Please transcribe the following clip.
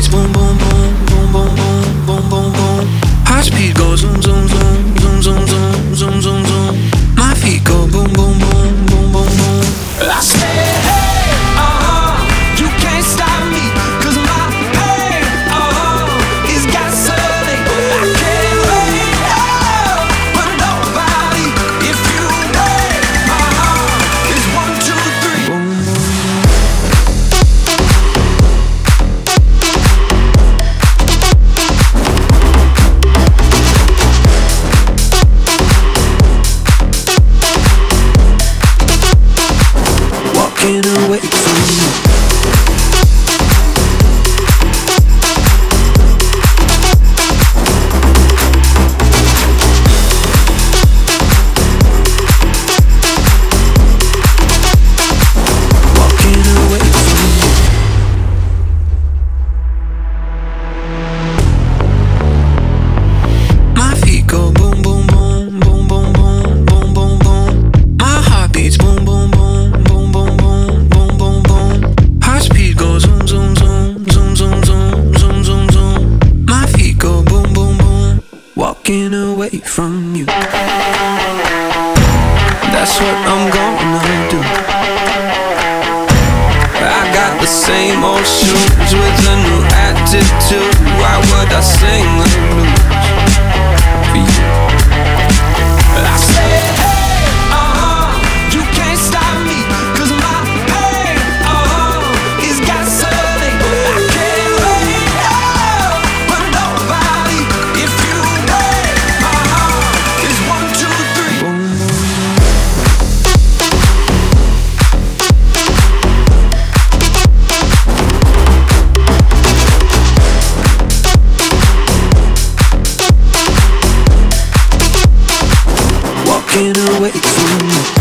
beats boom boom boom boom boom boom boom boom boom. High speed goes zoom zoom zoom zoom zoom zoom zoom zoom zoom. My feet go boom boom boom boom boom boom. I say hey, you can't stop me, 'cause my pain, is gasoline. I can't wait, for nobody. If you wait, it's 1, 2, 3. Boom, boom. Walking away from you. Walking away from you. My feet go boom boom boom boom boom boom boom boom boom. My heart beats boom boom boom boom boom boom boom boom boom. High speed goes zoom zoom zoom zoom zoom zoom zoom zoom zoom. My feet go boom boom boom. Walking away from you. That's what I'm gonna do. I got the same old shoes with a new attitude. Why would I sing the blues for you? I say hey, you can't stop me, 'cause my pain, is gasoline. I can't wait, for nobody. If you wait, it's 1, 2, 3. Boom, boom. Walking away from you.